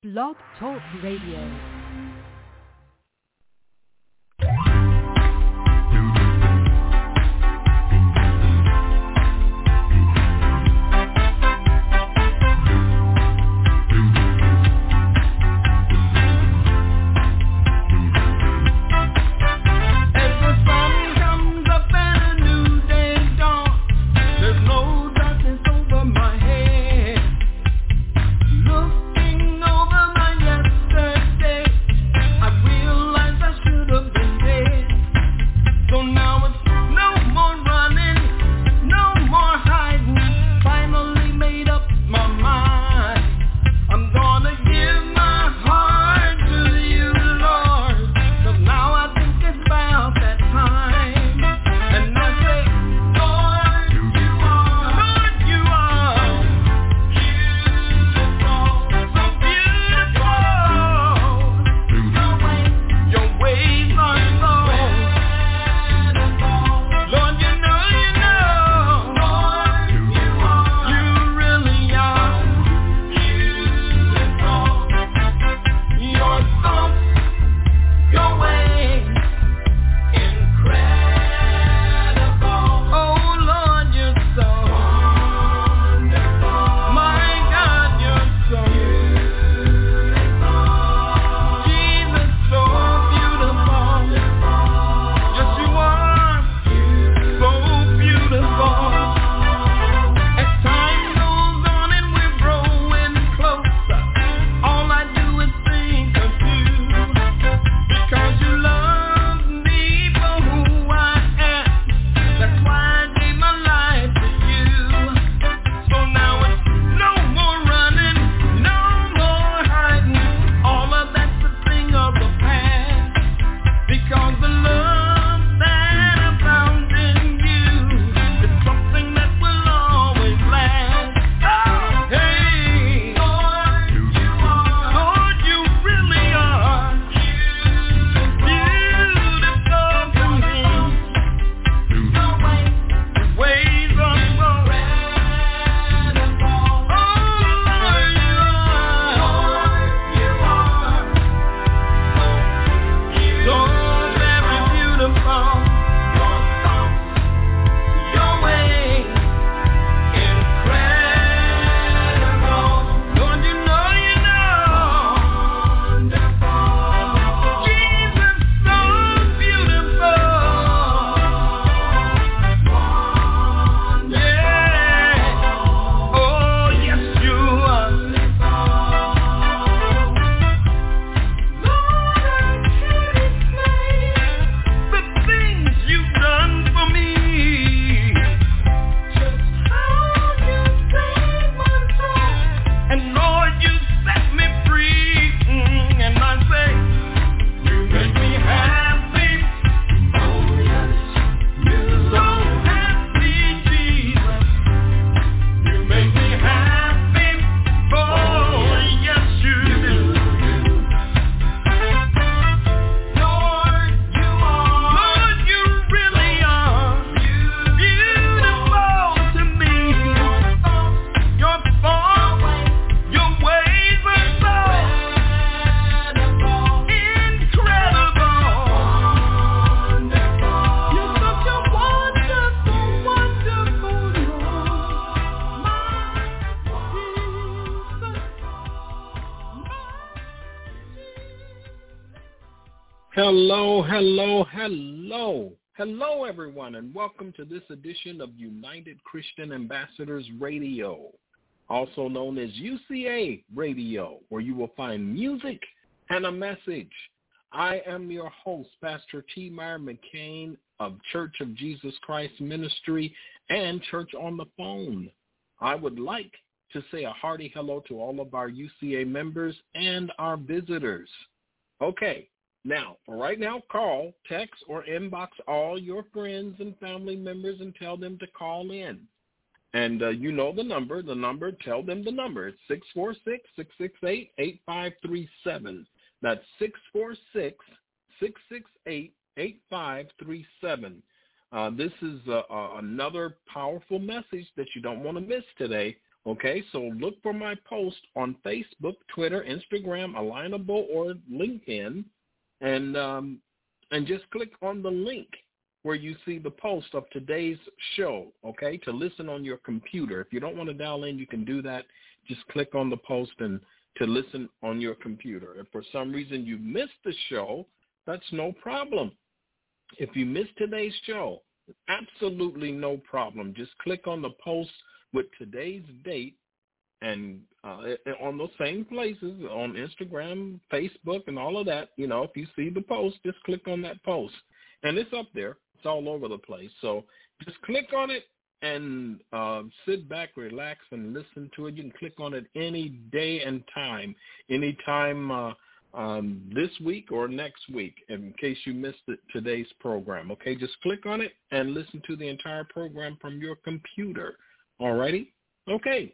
Blog Talk Radio. Hello, everyone, and welcome to this edition of United Christian Ambassadors Radio, also known as UCA Radio, where you will find music and a message. I am your host, Pastor T. Meyer McCain of Church of Jesus Christ Ministry and Church on the Phone. I would like to say a hearty hello to all of our UCA members and our visitors. Okay. Now, for right now, call, text, or inbox all your friends and family members and tell them to call in. And you know the number, tell them the number. It's 646-668-8537. That's 646-668-8537. This is another powerful message that you don't want to miss today Okay, so look for my post on Facebook, Twitter, Instagram, Alignable, or LinkedIn, and just click on the link where you see the post of today's show, okay, to listen on your computer. If you don't want to dial in, you can do that. Just click on the post and to listen on your computer. If for some reason you missed the show, that's no problem. If you missed today's show, absolutely no problem. Just click on the post with today's date and on those same places on Instagram, Facebook, and all of that. You know, if you see the post, just click on that post. And it's up there. It's all over the place. So just click on it and sit back, relax, and listen to it. You can click on it any day and time, anytime this week or next week, in case you missed today's program. Okay, just click on it and listen to the entire program from your computer. All righty? Okay.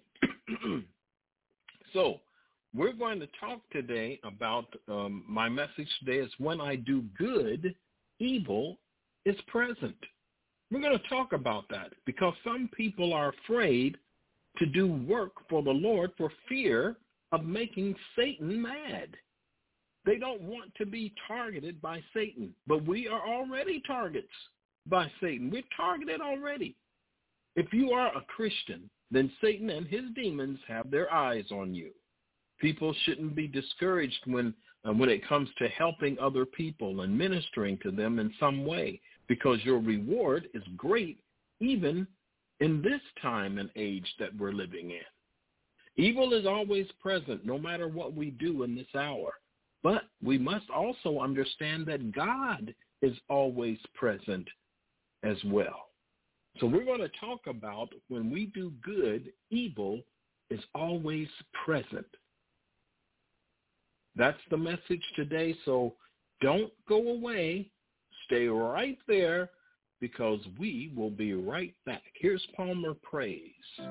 So we're going to talk today about, my message today is when I do good, evil is present. We're going to talk about that because some people are afraid to do work for the Lord for fear of making Satan mad. They don't want to be targeted by Satan, but we are already targets by Satan. We're targeted already. If you are a Christian, then Satan and his demons have their eyes on you. People shouldn't be discouraged when it comes to helping other people and ministering to them in some way, because your reward is great even in this time and age that we're living in. Evil is always present no matter what we do in this hour. But we must also understand that God is always present as well. So we're going to talk about when we do good, evil is always present. That's the message today. So don't go away. Stay right there because we will be right back. Here's Palmer Praise.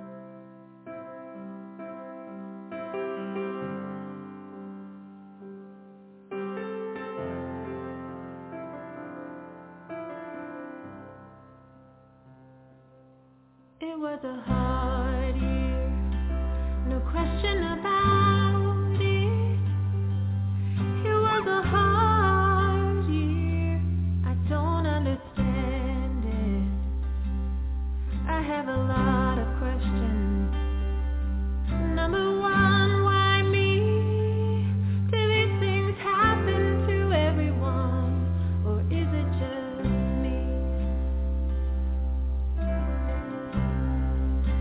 It was a hard year, no question about it. It was a hard year, I don't understand it. I have a lot of questions. Number one, why me? Do these things happen to everyone, or is it just me?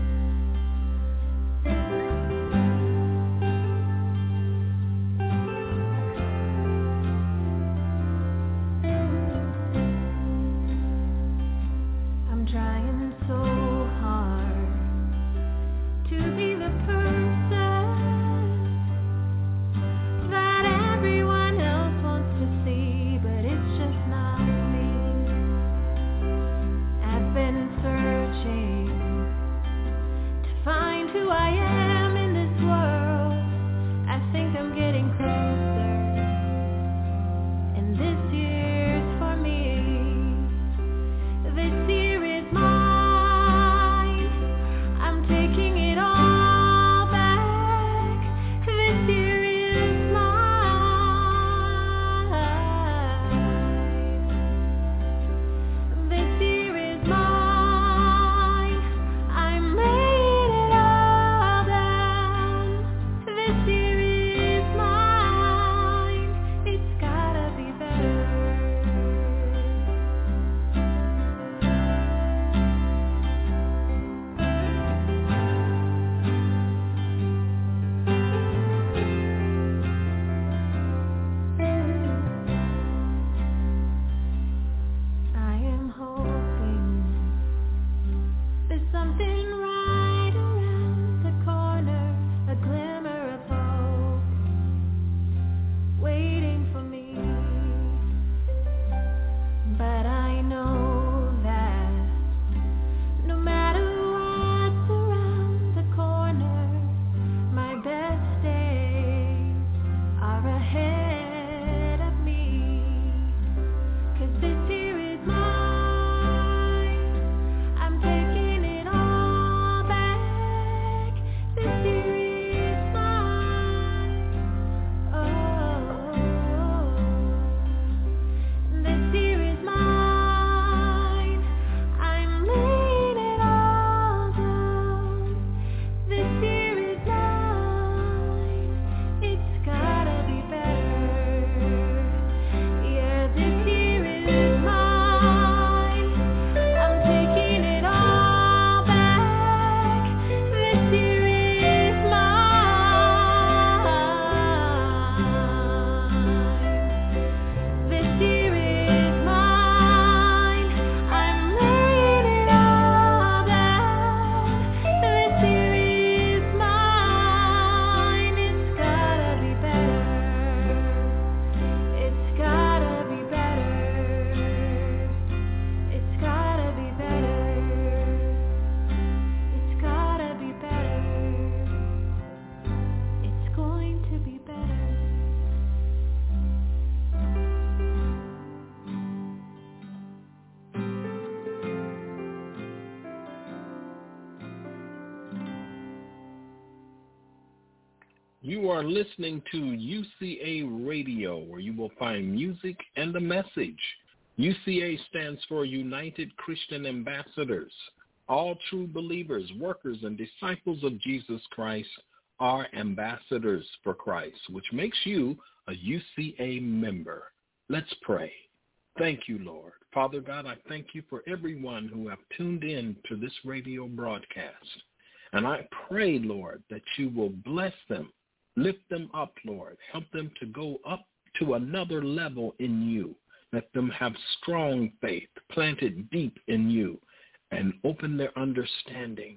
You are listening to UCA Radio, where you will find music and a message. UCA stands for United Christian Ambassadors. All true believers, workers, and disciples of Jesus Christ are ambassadors for Christ, which makes you a UCA member. Let's pray. Thank you, Lord. Father God, I thank you for everyone who have tuned in to this radio broadcast. And I pray, Lord, that you will bless them, lift them up, Lord. Help them to go up to another level in you. Let them have strong faith, planted deep in you, and open their understanding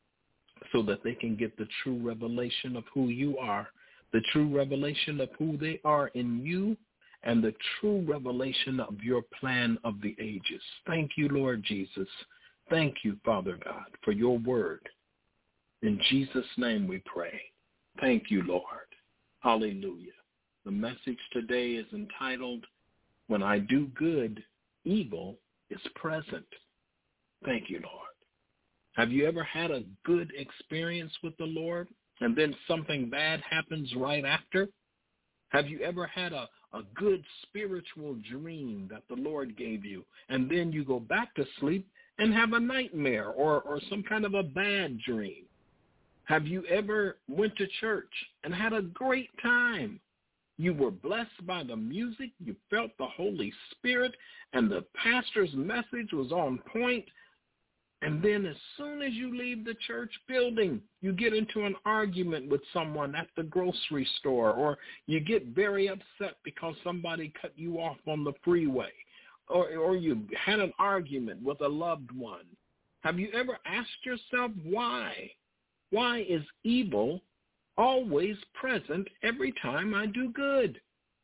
so that they can get the true revelation of who you are, the true revelation of who they are in you, and the true revelation of your plan of the ages. Thank you, Lord Jesus. Thank you, Father God, for your word. In Jesus' name we pray. Thank you, Lord. Hallelujah. The message today is entitled, When I Do Good, Evil is Present. Thank you, Lord. Have you ever had a good experience with the Lord and then something bad happens right after? Have you ever had a good spiritual dream that the Lord gave you, and then you go back to sleep and have a nightmare or some kind of a bad dream? Have you ever went to church and had a great time? You were blessed by the music, you felt the Holy Spirit, and the pastor's message was on point. And then as soon as you leave the church building, you get into an argument with someone at the grocery store, or you get very upset because somebody cut you off on the freeway, or you had an argument with a loved one. Have you ever asked yourself why? Why is evil always present every time I do good?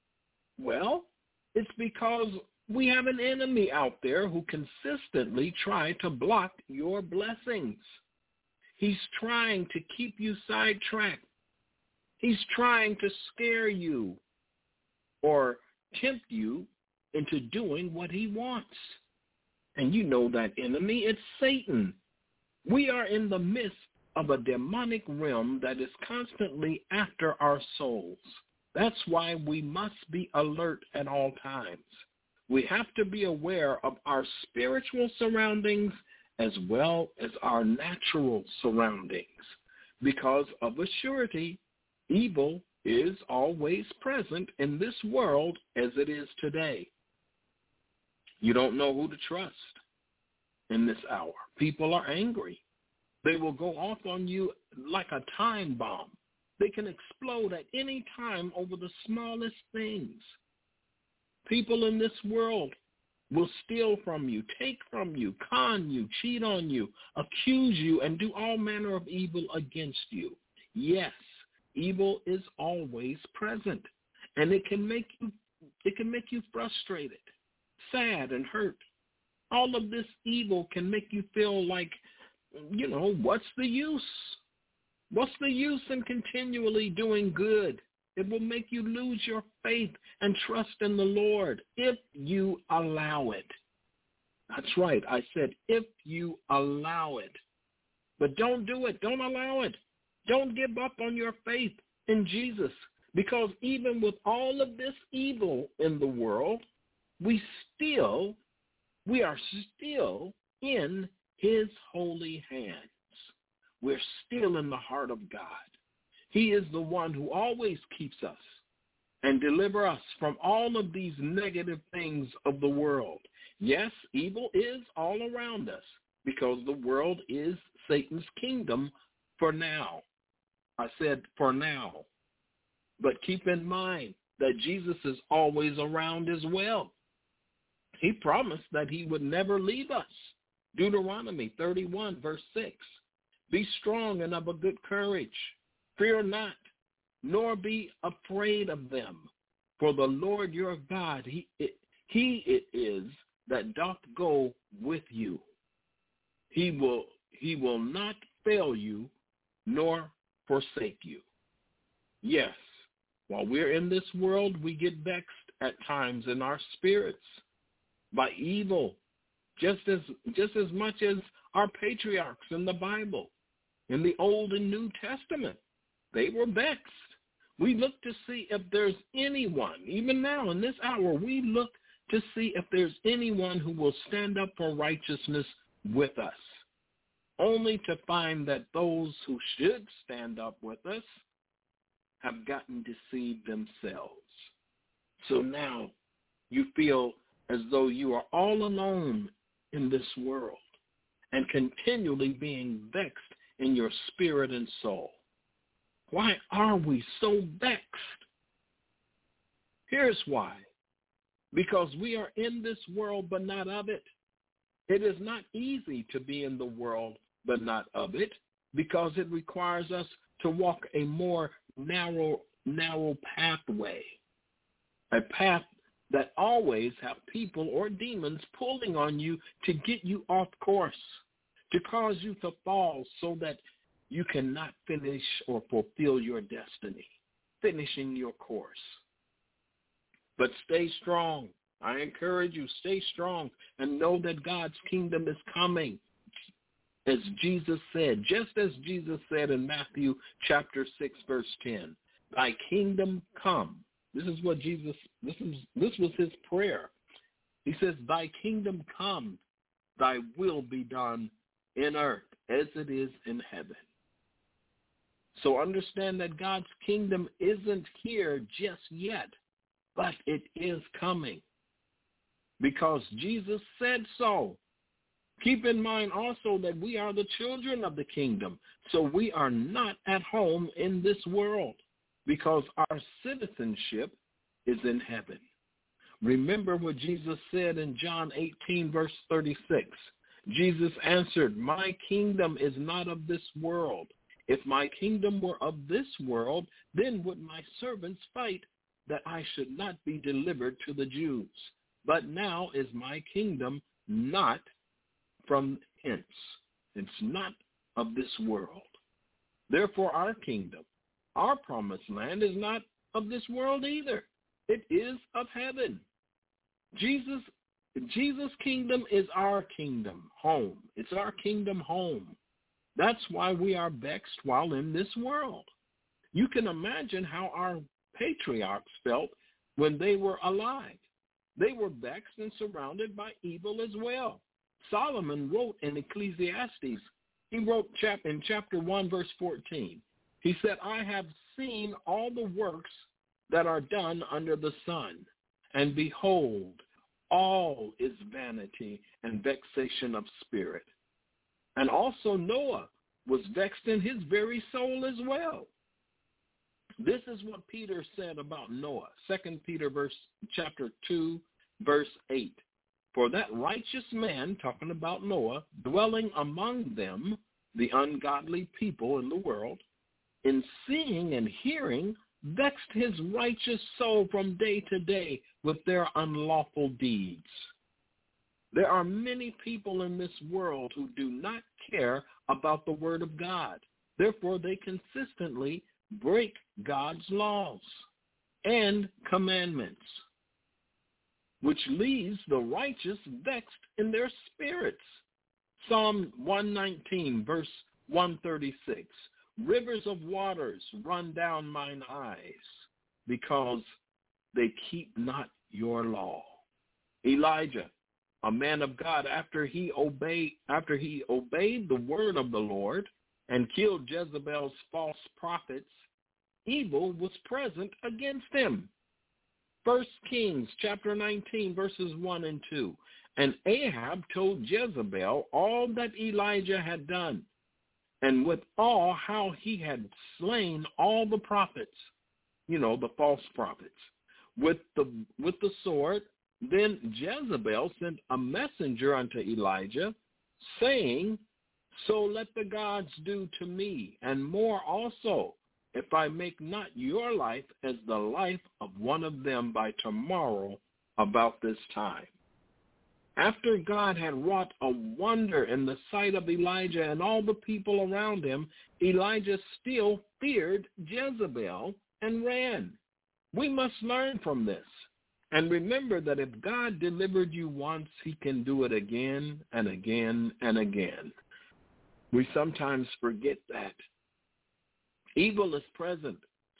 Well, it's because we have an enemy out there who consistently tries to block your blessings. He's trying to keep you sidetracked. He's trying to scare you or tempt you into doing what he wants. And you know that enemy, it's Satan. We are in the midst of a demonic realm that is constantly after our souls. That's why we must be alert at all times. We have to be aware of our spiritual surroundings as well as our natural surroundings, because of a surety, evil is always present in this world as it is today. You don't know who to trust in this hour. People are angry. They will go off on you like a time bomb. They can explode at any time over the smallest things. People in this world will steal from you, take from you, con you, cheat on you, accuse you, and do all manner of evil against you. Yes, evil is always present, and it can make you frustrated, sad, and hurt. All of this evil can make you feel like, what's the use? What's the use in continually doing good? It will make you lose your faith and trust in the Lord if you allow it. That's right. I said if you allow it. But don't do it. Don't allow it. Don't give up on your faith in Jesus, because even with all of this evil in the world, we are still in his holy hands. We're still in the heart of God. He is the one who always keeps us and delivers us from all of these negative things of the world. Yes, evil is all around us because the world is Satan's kingdom for now. I said for now. But keep in mind that Jesus is always around as well. He promised that he would never leave us. Deuteronomy 31, verse 6. Be strong and of a good courage. Fear not, nor be afraid of them. For the Lord your God, he it is that doth go with you. He will not fail you, nor forsake you. Yes, while we're in this world, we get vexed at times in our spirits by evil, just as much as our patriarchs in the Bible, in the Old and New Testament. They were vexed We look to see if there's anyone, even now in this hour, we look to see if there's anyone who will stand up for righteousness with us, only to find that those who should stand up with us have gotten deceived themselves. So now you feel as though you are all alone in this world and continually being vexed in your spirit and soul. Why are we so vexed? Here's why. Because we are in this world but not of it. It is not easy to be in the world but not of it, because it requires us to walk a more narrow pathway, a path that always have people or demons pulling on you to get you off course, to cause you to fall so that you cannot finish or fulfill your destiny, finishing your course. But stay strong. I encourage you, stay strong and know that God's kingdom is coming. As Jesus said, just as Jesus said in Matthew chapter 6, verse 10, thy kingdom come. This is what Jesus, this was his prayer. He says, thy kingdom come, thy will be done in earth as it is in heaven. So understand that God's kingdom isn't here just yet, but it is coming because Jesus said so. Keep in mind also that we are the children of the kingdom, so we are not at home in this world because our citizenship is in heaven. Remember what Jesus said in John 18, verse 36. Jesus answered, my kingdom is not of this world. If my kingdom were of this world, then would my servants fight that I should not be delivered to the Jews. But now is my kingdom not from hence. It's not of this world. Therefore, our kingdom, our promised land, is not of this world either. It is of heaven. Jesus' kingdom is our kingdom home. It's our kingdom home. That's why we are vexed while in this world. You can imagine how our patriarchs felt when they were alive. They were vexed and surrounded by evil as well. Solomon wrote in Ecclesiastes, he wrote in chapter 1, verse 14. He said, I have seen all the works that are done under the sun, and behold, all is vanity and vexation of spirit. And also Noah was vexed in his very soul as well. This is what Peter said about Noah, 2 Peter chapter 2, verse 8. For that righteous man, talking about Noah, dwelling among them, the ungodly people in the world, in seeing and hearing, vexed his righteous soul from day to day with their unlawful deeds. There are many people in this world who do not care about the word of God. Therefore, they consistently break God's laws and commandments, which leaves the righteous vexed in their spirits. Psalm 119, verse 136. Rivers of waters run down mine eyes because they keep not your law. Elijah, a man of God, after he obeyed the word of the Lord and killed Jezebel's false prophets, evil was present against him. 1 Kings chapter 19, verses 1 and 2. And Ahab told Jezebel all that Elijah had done, and with all how he had slain all the prophets, the false prophets, with the sword. Then Jezebel sent a messenger unto Elijah, saying, so let the gods do to me, and more also, if I make not your life as the life of one of them by tomorrow about this time. After God had wrought a wonder in the sight of Elijah and all the people around him, Elijah still feared Jezebel and ran. We must learn from this. And remember that if God delivered you once, he can do it again and again and again. We sometimes forget that. Evil is present,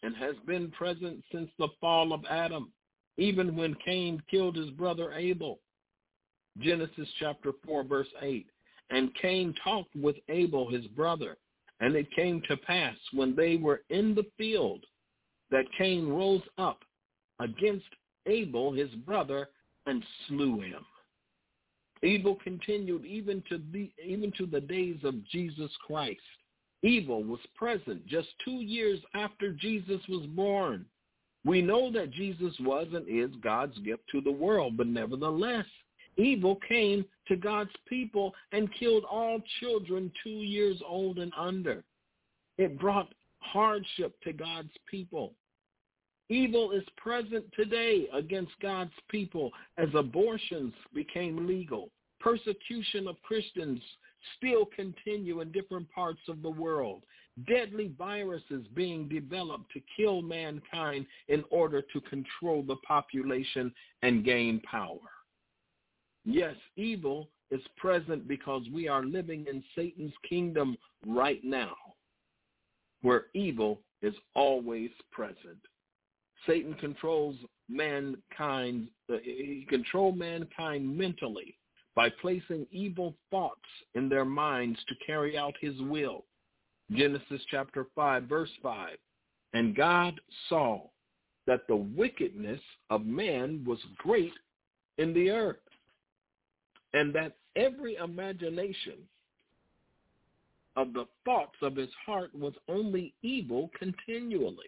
and has been present since the fall of Adam, even when Cain killed his brother Abel. Genesis chapter 4, verse 8. And Cain talked with Abel his brother, and it came to pass when they were in the field that Cain rose up against Abel his brother and slew him. Evil continued even to the days of Jesus Christ. Evil was present just 2 years after Jesus was born. We know that Jesus was and is God's gift to the world, but nevertheless, evil came to God's people and killed all children 2 years old and under. It brought hardship to God's people. Evil is present today against God's people as abortions became legal. Persecution of Christians still continue in different parts of the world. Deadly viruses being developed to kill mankind in order to control the population and gain power. Yes, evil is present because we are living in Satan's kingdom right now, where evil is always present. Satan controls mankind. He controls mankind mentally by placing evil thoughts in their minds to carry out his will. Genesis chapter 5, verse 5. And God saw that the wickedness of man was great in the earth, and that every imagination of the thoughts of his heart was only evil continually,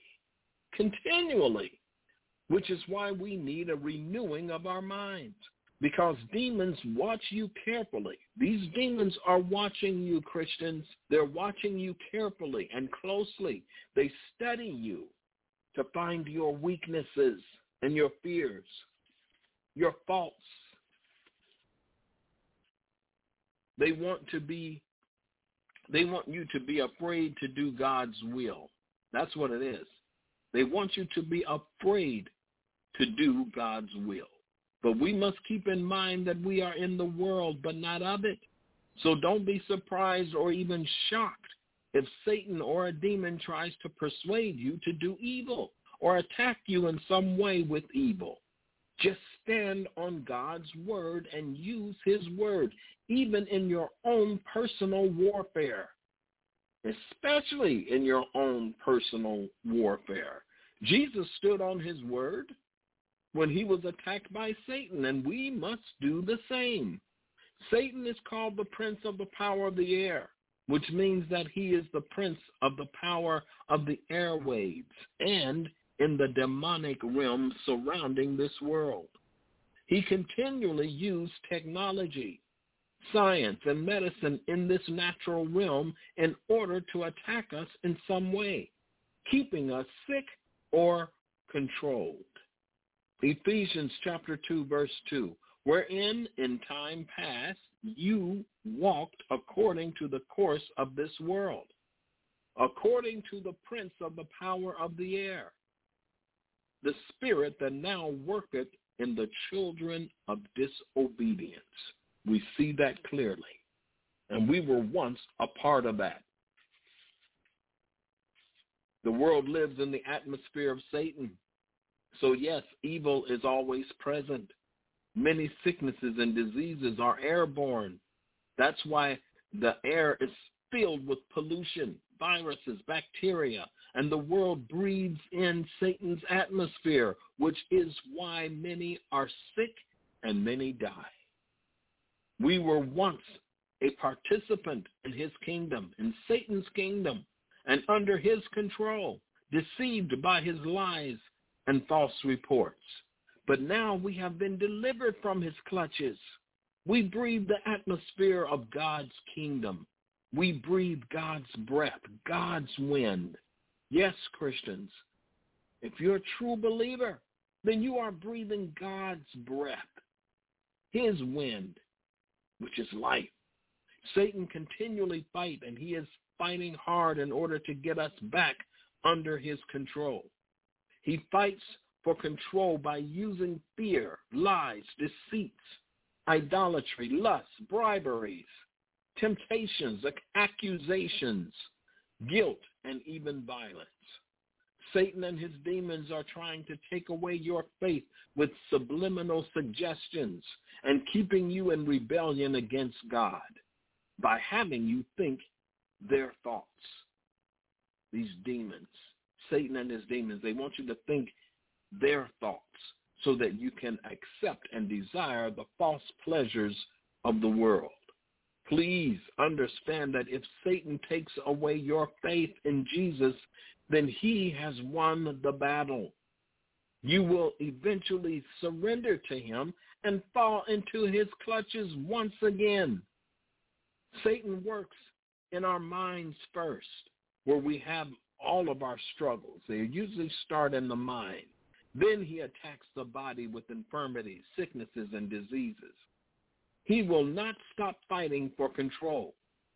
which is why we need a renewing of our minds, because demons watch you carefully. These demons are watching you, Christians. They're watching you carefully and closely. They study you to find your weaknesses and your fears, your faults. They want you to be afraid to do God's will. That's what it is. They want you to be afraid to do God's will. But we must keep in mind that we are in the world, but not of it. So don't be surprised or even shocked if Satan or a demon tries to persuade you to do evil or attack you in some way with evil. Just stand on God's word and use his word, even in your own personal warfare, especially in your own personal warfare. Jesus stood on his word when he was attacked by Satan, and we must do the same. Satan is called the prince of the power of the air, which means that he is the prince of the power of the airwaves and in the demonic realm surrounding this world. He continually used technology, science, and medicine in this natural realm in order to attack us in some way, keeping us sick or controlled. Ephesians chapter 2, verse 2, wherein in time past you walked according to the course of this world, according to the prince of the power of the air, the spirit that now worketh in the children of disobedience. We see that clearly, and we were once a part of that. The world lives in the atmosphere of Satan. So yes, evil is always present. Many sicknesses and diseases are airborne. That's why the air is filled with pollution, viruses, bacteria, and the world breathes in Satan's atmosphere, which is why many are sick and many die. We were once a participant in his kingdom, in Satan's kingdom, and under his control, deceived by his lies and false reports. But now we have been delivered from his clutches. We breathe the atmosphere of God's kingdom. We breathe God's breath, God's wind. Yes, Christians, if you're a true believer, then you are breathing God's breath, his wind, which is life. Satan continually fights, and he is fighting hard in order to get us back under his control. He fights for control by using fear, lies, deceits, idolatry, lust, briberies, temptations, accusations, guilt, and even violence. Satan and his demons are trying to take away your faith with subliminal suggestions and keeping you in rebellion against God by having you think their thoughts. These demons, Satan and his demons, they want you to think their thoughts so that you can accept and desire the false pleasures of the world. Please understand that if Satan takes away your faith in Jesus, then he has won the battle. You will eventually surrender to him and fall into his clutches once again. Satan works in our minds first, where we have all of our struggles. They usually start in the mind. Then he attacks the body with infirmities, sicknesses, and diseases. He will not stop fighting for control.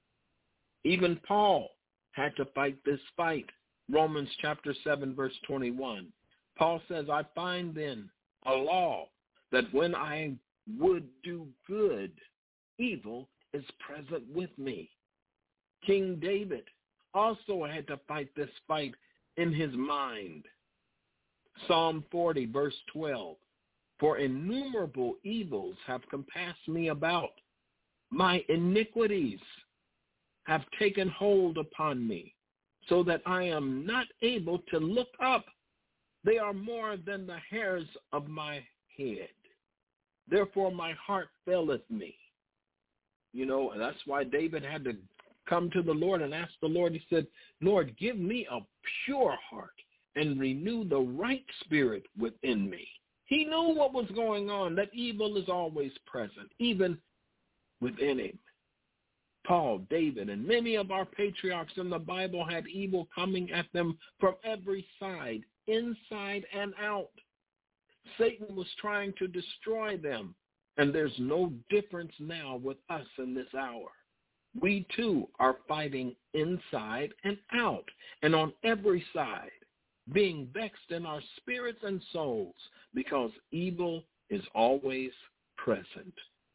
Even Paul had to fight this fight. Romans chapter 7, verse 21. Paul says, I find then a law that when I would do good, evil is present with me. King David also had to fight this fight in his mind. Psalm 40, verse 12. For innumerable evils have compassed me about. My iniquities have taken hold upon me, so that I am not able to look up. They are more than the hairs of my head. Therefore my heart faileth me. You know, and that's why David had to come to the Lord and ask the Lord. He said, Lord, give me a pure heart and renew the right spirit within me. He knew what was going on, that evil is always present, even within him. Paul, David, and many of our patriarchs in the Bible had evil coming at them from every side, inside and out. Satan was trying to destroy them, and there's no difference now with us in this hour. We too are fighting inside and out, and on every side, being vexed in our spirits and souls, because evil is always present.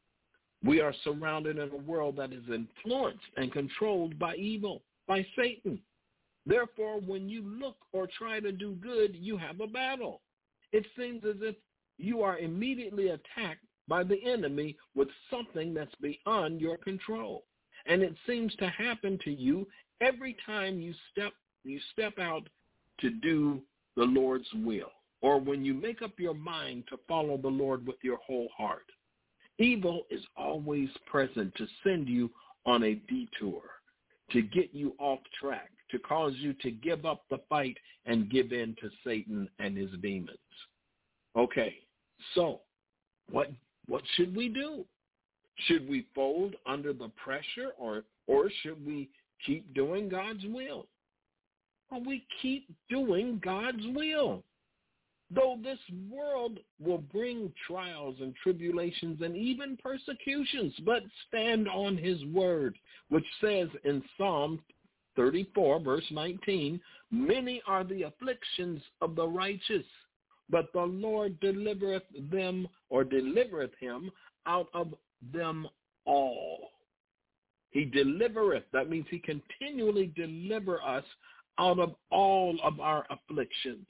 We are surrounded in a world that is influenced and controlled by evil, by Satan. Therefore, when you look or try to do good, you have a battle. It seems as if you are immediately attacked by the enemy with something that's beyond your control. And it seems to happen to you every time you step out to do the Lord's will, or when you make up your mind to follow the Lord with your whole heart. Evil is always present to send you on a detour, to get you off track, to cause you to give up the fight and give in to Satan and his demons. Okay, so what should we do? Should we fold under the pressure, or should we keep doing God's will? Well, we keep doing God's will. Though this world will bring trials and tribulations and even persecutions, but stand on his word, which says in Psalm 34, verse 19, many are the afflictions of the righteous, but the Lord delivereth him out of them all. He delivereth. That means he continually deliver us out of all of our afflictions.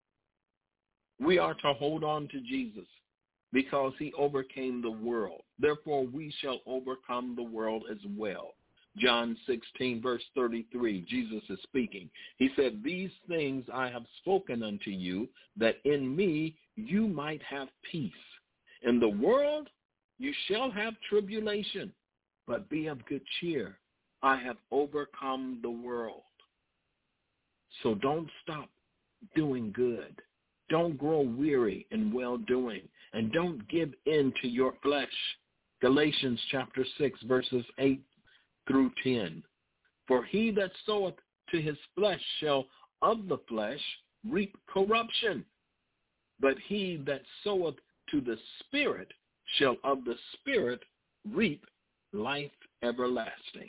We are to hold on to Jesus because he overcame the world. Therefore, we shall overcome the world as well. John 16, verse 33, Jesus is speaking. He said, these things I have spoken unto you, that in me you might have peace. In the world you shall have tribulation, but be of good cheer. I have overcome the world. So don't stop doing good. Don't grow weary in well-doing, and don't give in to your flesh. Galatians chapter 6, verses 8 through 10. For he that soweth to his flesh shall of the flesh reap corruption, but he that soweth to the Spirit shall of the Spirit reap life everlasting.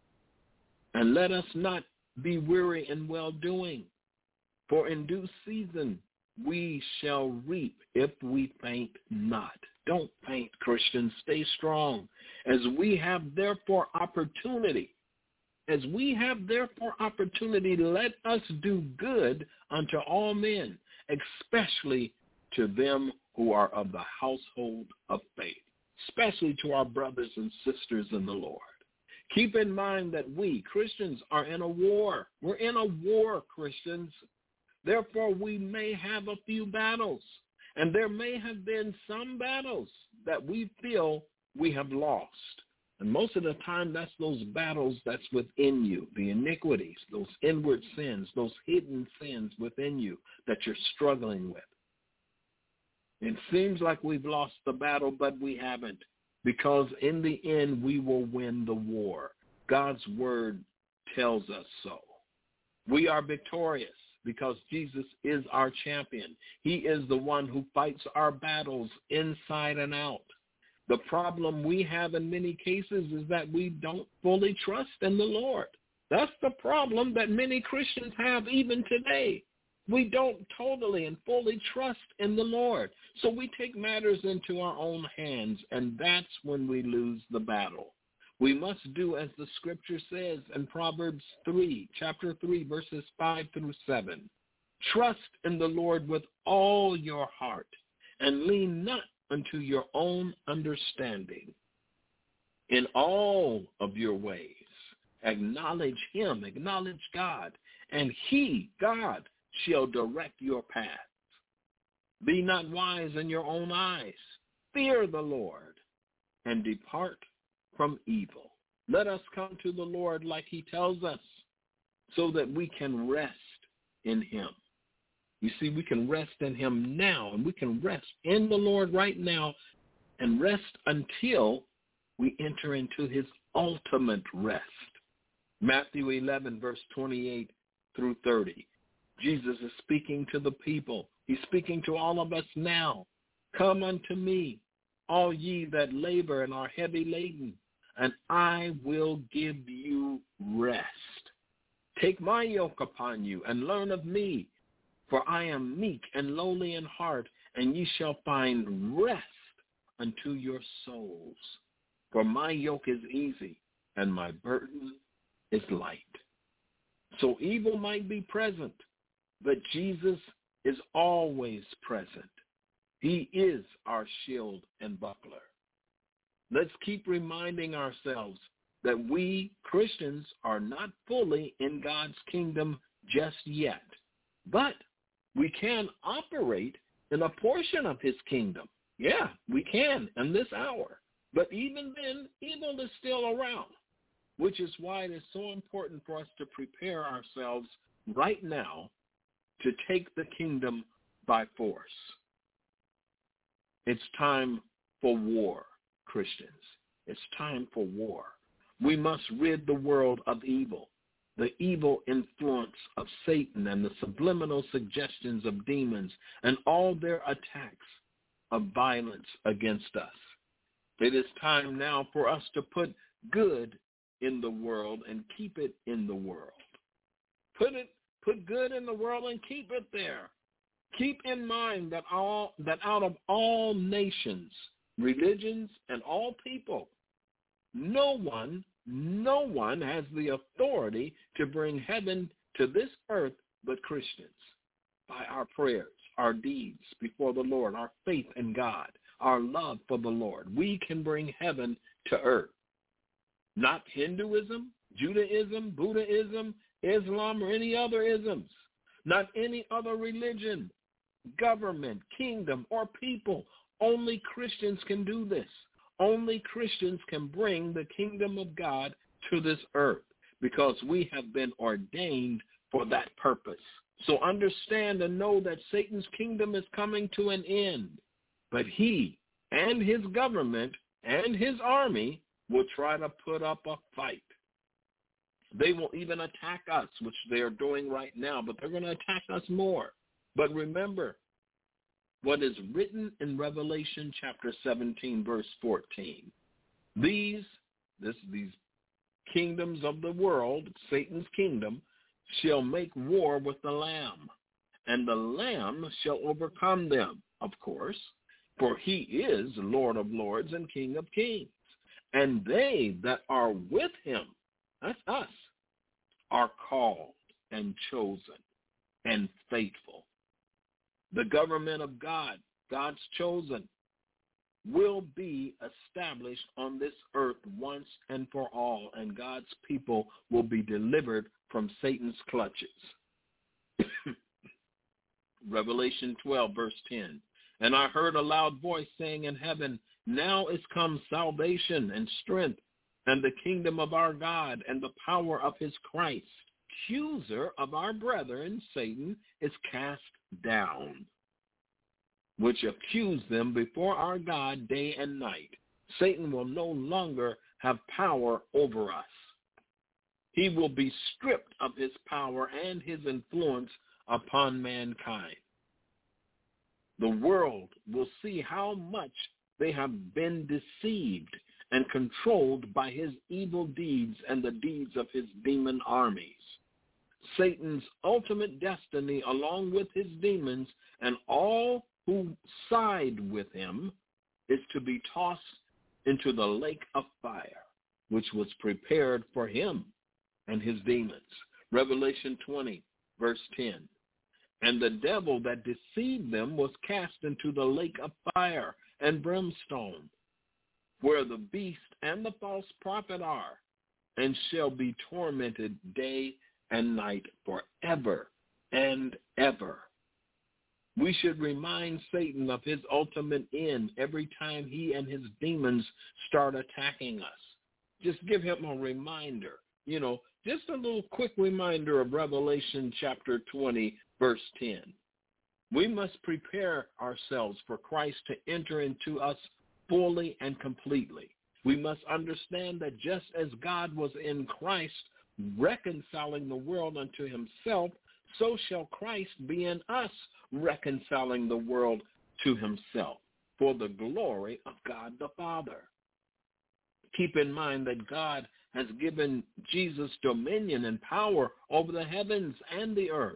And let us not be weary in well-doing, for in due season we shall reap if we faint not. Don't faint, Christians. Stay strong, as we have therefore opportunity. As we have therefore opportunity, let us do good unto all men, especially to them who are of the household of faith, especially to our brothers and sisters in the Lord. Keep in mind that we, Christians, are in a war. We're in a war, Christians. Therefore, we may have a few battles, and there may have been some battles that we feel we have lost. And most of the time, that's those battles that's within you, the iniquities, those inward sins, those hidden sins within you that you're struggling with. It seems like we've lost the battle, but we haven't, because in the end, we will win the war. God's word tells us so. We are victorious because Jesus is our champion. He is the one who fights our battles inside and out. The problem we have in many cases is that we don't fully trust in the Lord. That's the problem that many Christians have even today. We don't totally and fully trust in the Lord. So we take matters into our own hands, and that's when we lose the battle. We must do as the scripture says in Proverbs 3, chapter 3, verses 5 through 7. Trust in the Lord with all your heart, and lean not unto your own understanding. In all of your ways, acknowledge him, acknowledge God, and he, God, shall direct your paths. Be not wise in your own eyes. Fear the Lord, and depart from evil. Let us come to the Lord like he tells us, so that we can rest in him. You see, we can rest in him now, and we can rest in the Lord right now and rest until we enter into his ultimate rest. Matthew 11, verse 28 through 30. Jesus is speaking to the people. He's speaking to all of us now. Come unto me, all ye that labor and are heavy laden, and I will give you rest. Take my yoke upon you and learn of me, for I am meek and lowly in heart, and ye shall find rest unto your souls. For my yoke is easy, and my burden is light. So evil might be present, but Jesus is always present. He is our shield and buckler. Let's keep reminding ourselves that we Christians are not fully in God's kingdom just yet, but we can operate in a portion of his kingdom. Yeah, we can in this hour. But even then, evil is still around, which is why it is so important for us to prepare ourselves right now to take the kingdom by force. It's time for war, Christians. It's time for war. We must rid the world of evil, the evil influence of Satan and the subliminal suggestions of demons and all their attacks of violence against us. It is time now for us to put good in the world and keep it in the world. Put good in the world and keep it there. Keep in mind that out of all nations, religions, and all people, no one has the authority to bring heaven to this earth but Christians. By our prayers, our deeds before the Lord, our faith in God, our love for the Lord, we can bring heaven to earth. Not Hinduism, Judaism, Buddhism, Islam, or any other isms. Not any other religion, government, kingdom, or people. Only Christians can do this. Only Christians can bring the kingdom of God to this earth because we have been ordained for that purpose. So understand and know that Satan's kingdom is coming to an end, but he and his government and his army will try to put up a fight. They will even attack us, which they are doing right now, but they're going to attack us more. But remember what is written in Revelation chapter 17, verse 14. These kingdoms of the world, Satan's kingdom, shall make war with the Lamb, and the Lamb shall overcome them, of course, for he is Lord of lords and King of kings. And they that are with him, that's us, are called and chosen and faithful. The government of God, God's chosen, will be established on this earth once and for all, and God's people will be delivered from Satan's clutches. Revelation 12, verse 10. And I heard a loud voice saying in heaven, now is come salvation and strength and the kingdom of our God and the power of his Christ. Accuser of our brethren, Satan, is cast down, which accused them before our God day and night. Satan will no longer have power over us. He will be stripped of his power and his influence upon mankind. The world will see how much they have been deceived and controlled by his evil deeds and the deeds of his demon armies. Satan's ultimate destiny, along with his demons and all who side with him, is to be tossed into the lake of fire, which was prepared for him and his demons. Revelation 20, verse 10. And the devil that deceived them was cast into the lake of fire and brimstone, where the beast and the false prophet are, and shall be tormented day and night forever and ever. We should remind Satan of his ultimate end every time he and his demons start attacking us. Just give him a reminder, just a little quick reminder of Revelation chapter 20, verse 10. We must prepare ourselves for Christ to enter into us fully and completely. We must understand that just as God was in Christ reconciling the world unto himself, so shall Christ be in us reconciling the world to himself for the glory of God the Father. Keep in mind that God has given Jesus dominion and power over the heavens and the earth,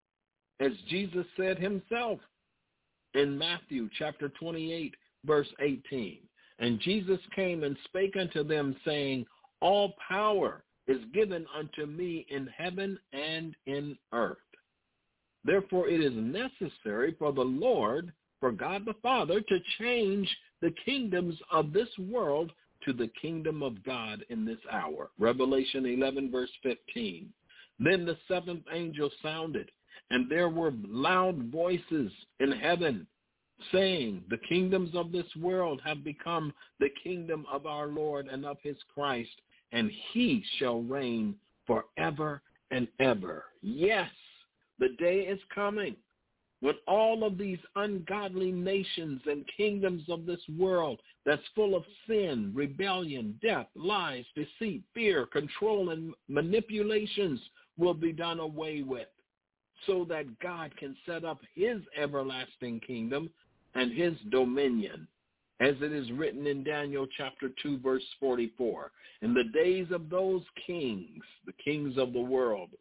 as Jesus said himself in Matthew chapter 28, verse 18. And Jesus came and spake unto them, saying, all power is given unto me in heaven and in earth. Therefore it is necessary for the Lord, for God the Father, to change the kingdoms of this world to the kingdom of God in this hour. Revelation 11, verse 15. Then the seventh angel sounded, and there were loud voices in heaven, saying, the kingdoms of this world have become the kingdom of our Lord and of his Christ, and he shall reign forever and ever. Yes, the day is coming when all of these ungodly nations and kingdoms of this world that's full of sin, rebellion, death, lies, deceit, fear, control, and manipulations will be done away with, so that God can set up his everlasting kingdom and his dominion, as it is written in Daniel chapter 2, verse 44. In the days of those kings, the kings of the world,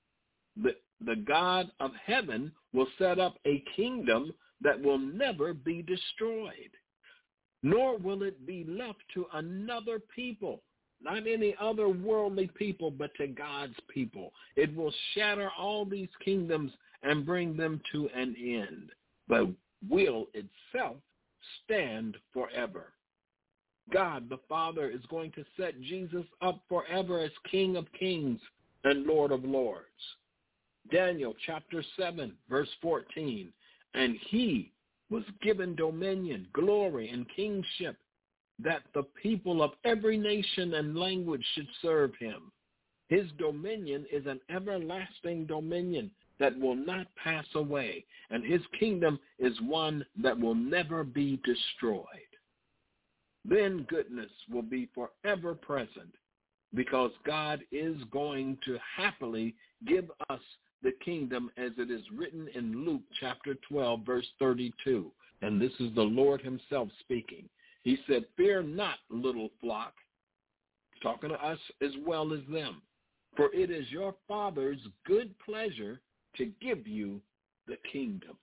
the God of heaven will set up a kingdom that will never be destroyed, nor will it be left to another people, not any other worldly people, but to God's people. It will shatter all these kingdoms and bring them to an end, but will itself stand forever. God the Father is going to set Jesus up forever as King of kings and Lord of lords. Daniel chapter 7, verse 14, and he was given dominion, glory, and kingship, that the people of every nation and language should serve him. His dominion is an everlasting dominion that will not pass away, and his kingdom is one that will never be destroyed. Then goodness will be forever present, because God is going to happily give us the kingdom, as it is written in Luke chapter 12, verse 32. And this is the Lord himself speaking. He said, fear not, little flock, talking to us as well as them, for it is your Father's good pleasure to give you the kingdom.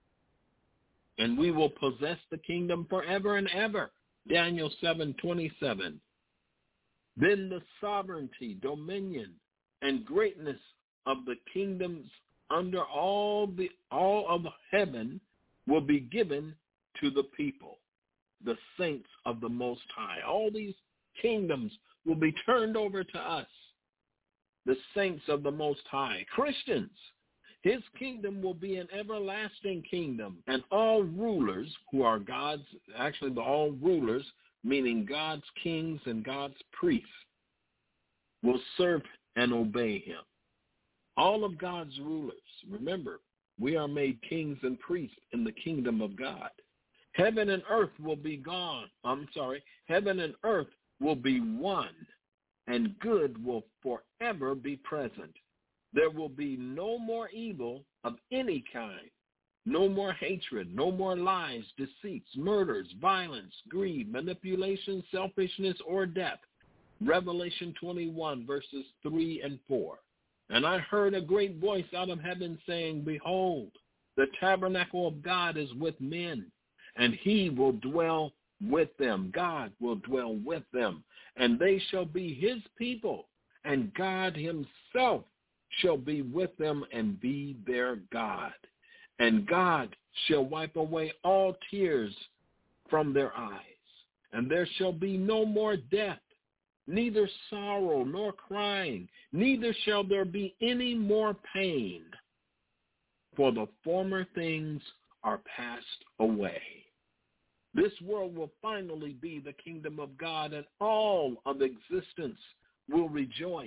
And we will possess the kingdom forever and ever. Daniel 7:27. Then the sovereignty, dominion, and greatness of the kingdoms under all of heaven will be given to the people, the saints of the Most High. All these kingdoms will be turned over to us, the saints of the Most High, Christians. His kingdom will be an everlasting kingdom, and all rulers who are God's, actually all rulers, meaning God's kings and God's priests, will serve and obey him. All of God's rulers, remember, we are made kings and priests in the kingdom of God. Heaven and earth will be gone. Heaven and earth will be one, and good will forever be present. There will be no more evil of any kind, no more hatred, no more lies, deceits, murders, violence, greed, manipulation, selfishness, or death. Revelation 21, verses 3 and 4. And I heard a great voice out of heaven saying, Behold, the tabernacle of God is with men, and he will dwell with them. God will dwell with them, and they shall be his people, and God himself shall be with them and be their God. And God shall wipe away all tears from their eyes, and there shall be no more death, neither sorrow nor crying, neither shall there be any more pain, for the former things are passed away. This world will finally be the kingdom of God, and all of existence will rejoice.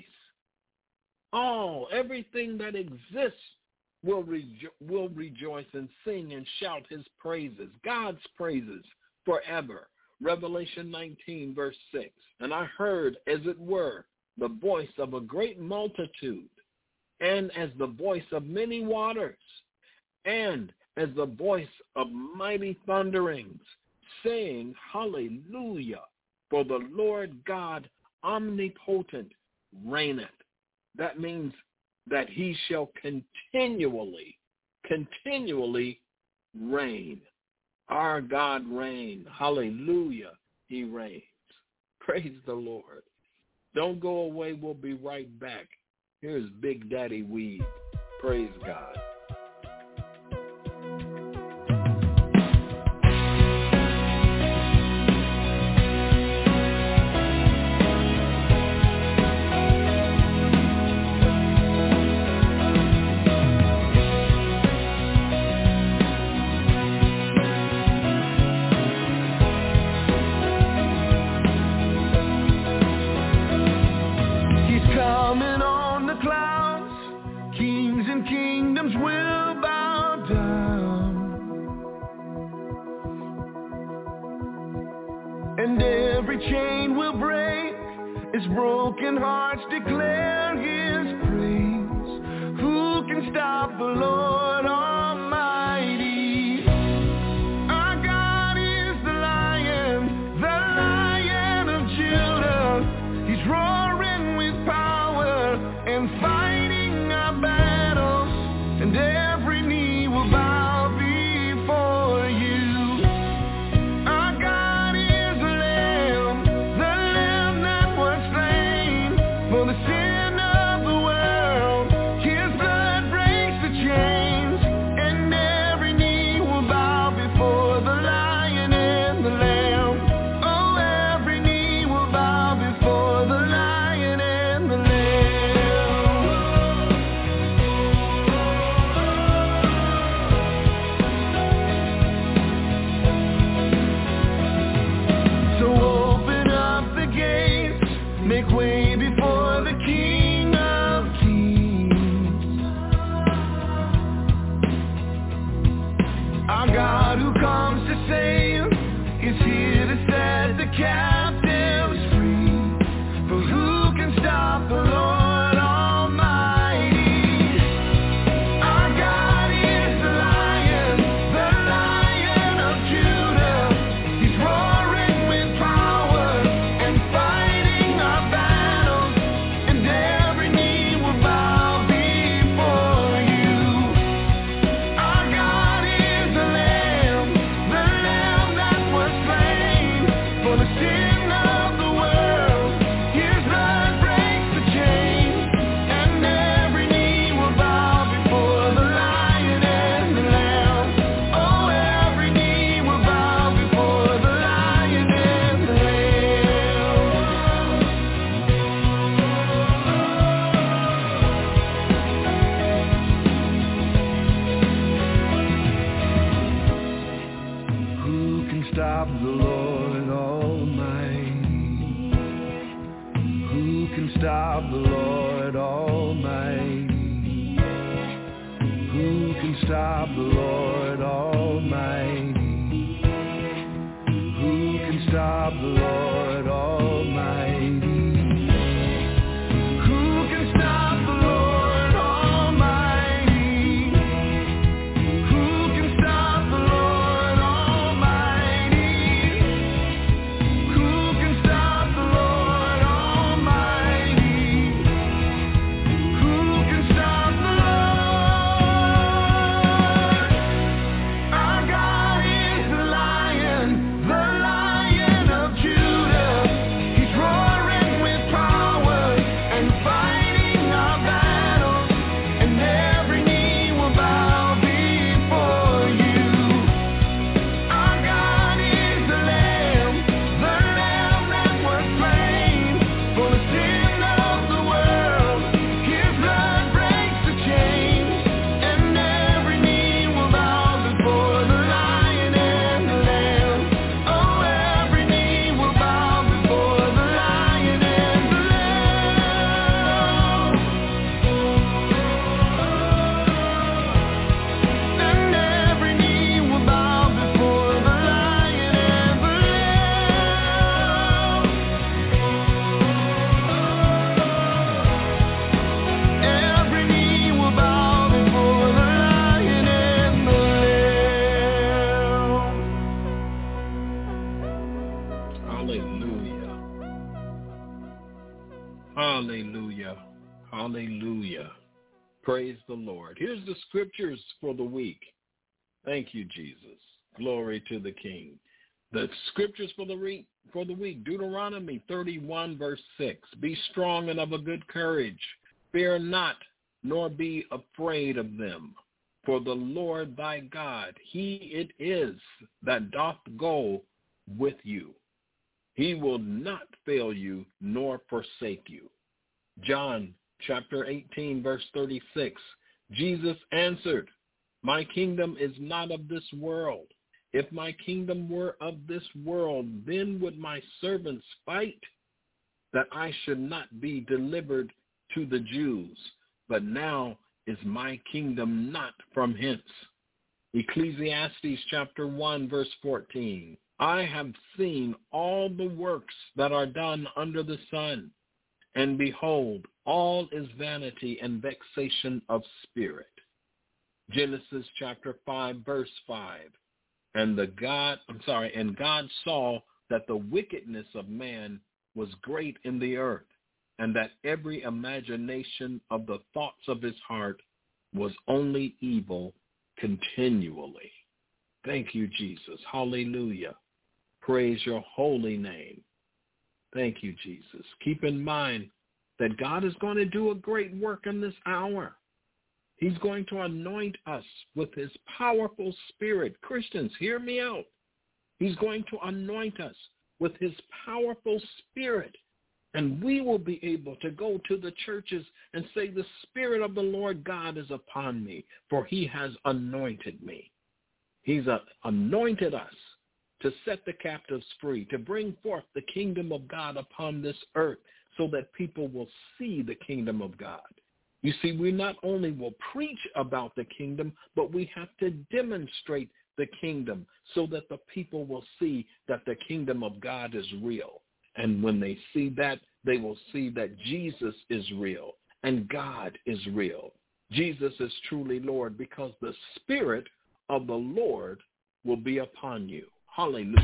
Everything that exists will rejoice and sing and shout his praises, God's praises forever. Revelation 19, verse 6. And I heard, as it were, the voice of a great multitude, and as the voice of many waters, and as the voice of mighty thunderings, saying, Hallelujah, for the Lord God omnipotent reigneth. That means that he shall continually reign. Our God reigns. Hallelujah, he reigns. Praise the Lord. Don't go away. We'll be right back. Here's Big Daddy Weed. Praise God. Broken hearts declare his praise. Who can stop the Lord Almighty? Our God is the Lion of Judah. He's roaring with power and fighting our battles, and every knee will bow before you. Our God is the Lamb that was slain for the sin of the world. His blood breaks the chains. stop the Lord Almighty? Who can stop the Lord Almighty? Who can stop the Lord Almighty? Who can stop the Lord Almighty? Hallelujah. Hallelujah. Praise the Lord. Here's the scriptures for the week. Thank you, Jesus. Glory to the King. The scriptures for the week, Deuteronomy 31, verse 6. Be strong and of a good courage. Fear not, nor be afraid of them. For the Lord thy God, he it is that doth go with you. He will not fail you nor forsake you. John chapter 18, verse 36. Jesus answered, my kingdom is not of this world. If my kingdom were of this world, then would my servants fight that I should not be delivered to the Jews. But now is my kingdom not from hence. Ecclesiastes chapter 1, verse 14. I have seen all the works that are done under the sun, and behold, all is vanity and vexation of spirit. Genesis chapter 5, verse 5. And God saw that the wickedness of man was great in the earth, and that every imagination of the thoughts of his heart was only evil continually. Thank you, Jesus. Hallelujah. Praise your holy name. Thank you, Jesus. Keep in mind that God is going to do a great work in this hour. He's going to anoint us with his powerful spirit. Christians, hear me out. He's going to anoint us with his powerful spirit. And we will be able to go to the churches and say, the Spirit of the Lord God is upon me, for he has anointed me. He's anointed us to set the captives free, to bring forth the kingdom of God upon this earth so that people will see the kingdom of God. You see, we not only will preach about the kingdom, but we have to demonstrate the kingdom so that the people will see that the kingdom of God is real. And when they see that, they will see that Jesus is real and God is real. Jesus is truly Lord, because the Spirit of the Lord will be upon you. Hallelujah.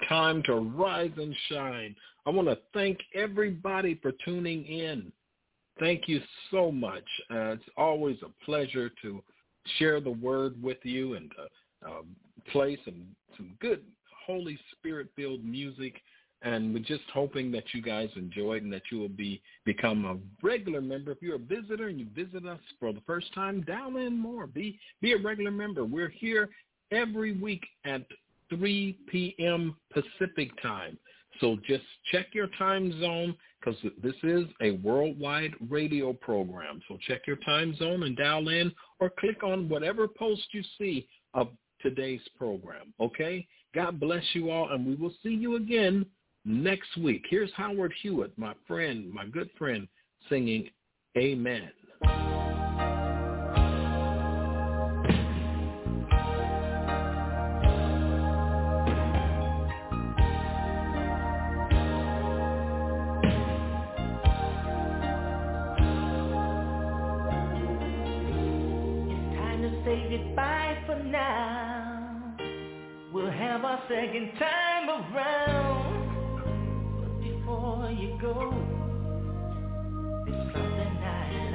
time to rise and shine. I want to thank everybody for tuning in. Thank you so much. It's always a pleasure to share the word with you and play some good Holy Spirit-filled music. And we're just hoping that you guys enjoyed and that you will become a regular member. If you're a visitor and you visit us for the first time, dial in more. Be a regular member. We're here every week at 3 p.m. Pacific time. So just check your time zone because this is a worldwide radio program. So check your time zone and dial in or click on whatever post you see of today's program. Okay? God bless you all, and we will see you again next week. Here's Howard Hewitt, my friend, my good friend, singing Amen. Say goodbye for now. We'll have our second time around. But before you go, there's something I'd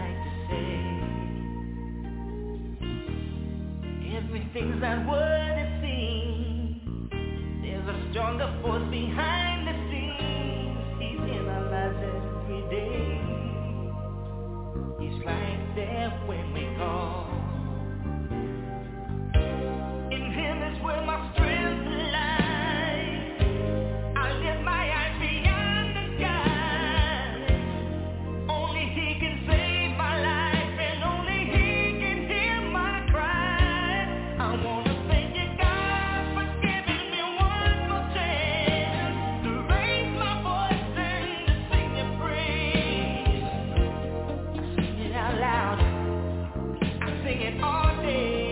like to say. Everything's not what it seems. There's a stronger force behind the scenes. He's in our lives every day. He's right there when we call. Where my strength lies, I lift my eyes beyond the sky. Only He can save my life, and only He can hear my cry. I wanna thank you, God, for giving me one more chance to raise my voice and to sing Your praise. I sing it out loud, I sing it all day.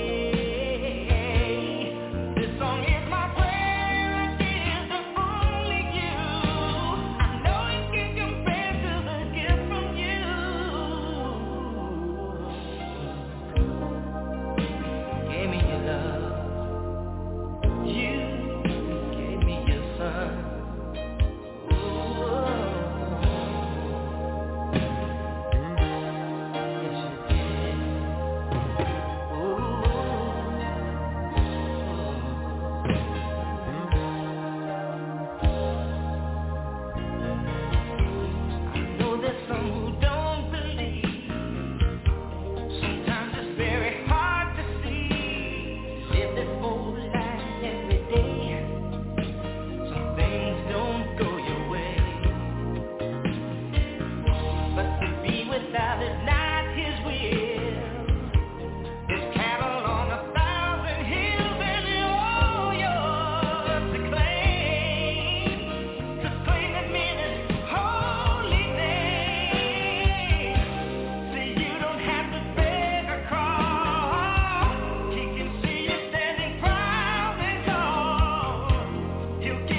You